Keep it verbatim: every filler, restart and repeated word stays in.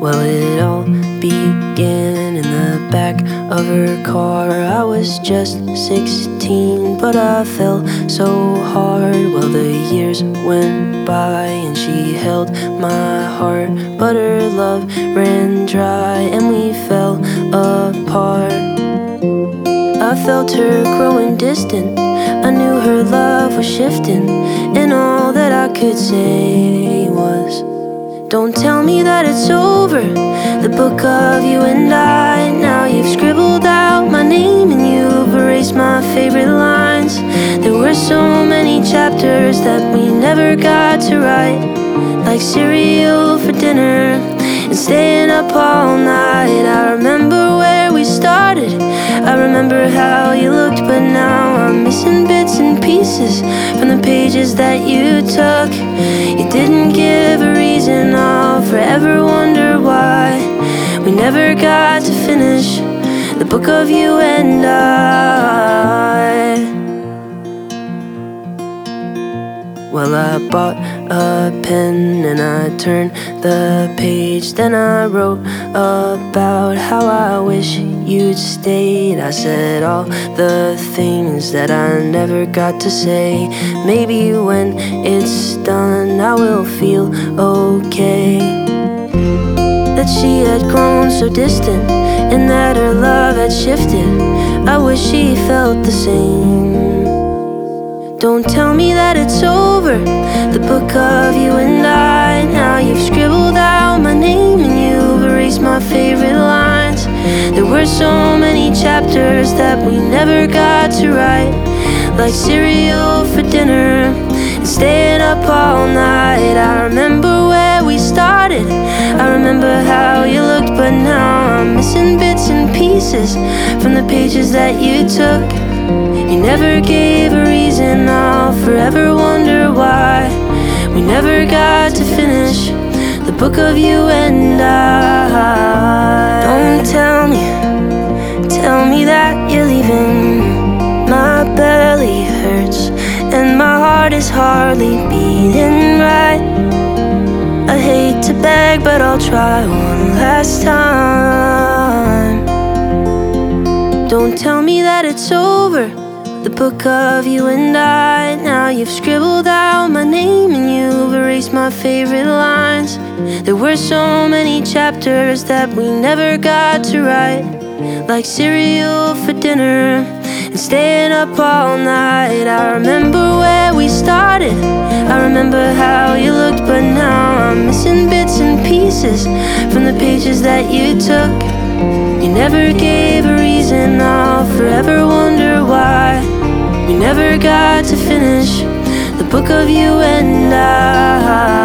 Well, it all began in the back of her car. I was just sixteen, but I fell so hard. Well, the years went by and she held my heart, but her love ran dry and we fell apart. I felt her growing distant, I knew her love was shifting, and all that I could say was, don't tell me that it's over, the book of you and I. Now you've scribbled out my name and you've erased my favorite lines. There were so many chapters that we never got to write, like cereal for dinner and staying up all night. I remember where we started, I remember how you looked, but now I'm missing bits and pieces from the pages that you took. You didn't give a reason, I'll forever wonder why we never got to finish the book of you and I. Well, I bought a pen and I turned the page. Then I wrote about how I wish you'd stayed. I said all the things that I never got to say. Maybe when it's done I will feel okay. That she had grown so distant and that her love had shifted. I wish she felt the same. Don't tell me that it's over, the book of you and I. Now you've scribbled out my name and you've erased my favorite lines. There were so many chapters that we never got to write, like cereal for dinner and staying up all night. I remember where we started, I remember how you looked, but now I'm missing bits and pieces from the pages that you took. You never gave a reason, I'll forever wonder why we never got to finish the book of you and I. Don't tell me, tell me that you're leaving. My belly hurts and my heart is hardly beating right. I hate to beg, but I'll try one last time. Don't tell me that it's over, the book of you and I. Now you've scribbled out my name and you've erased my favorite lines. There were so many chapters that we never got to write, like cereal for dinner and staying up all night. I remember where we started, I remember how you looked, but now I'm missing bits and pieces from the pages that you took. You never gave a reason, I'll forever wonder why we never got to finish the book of you and I.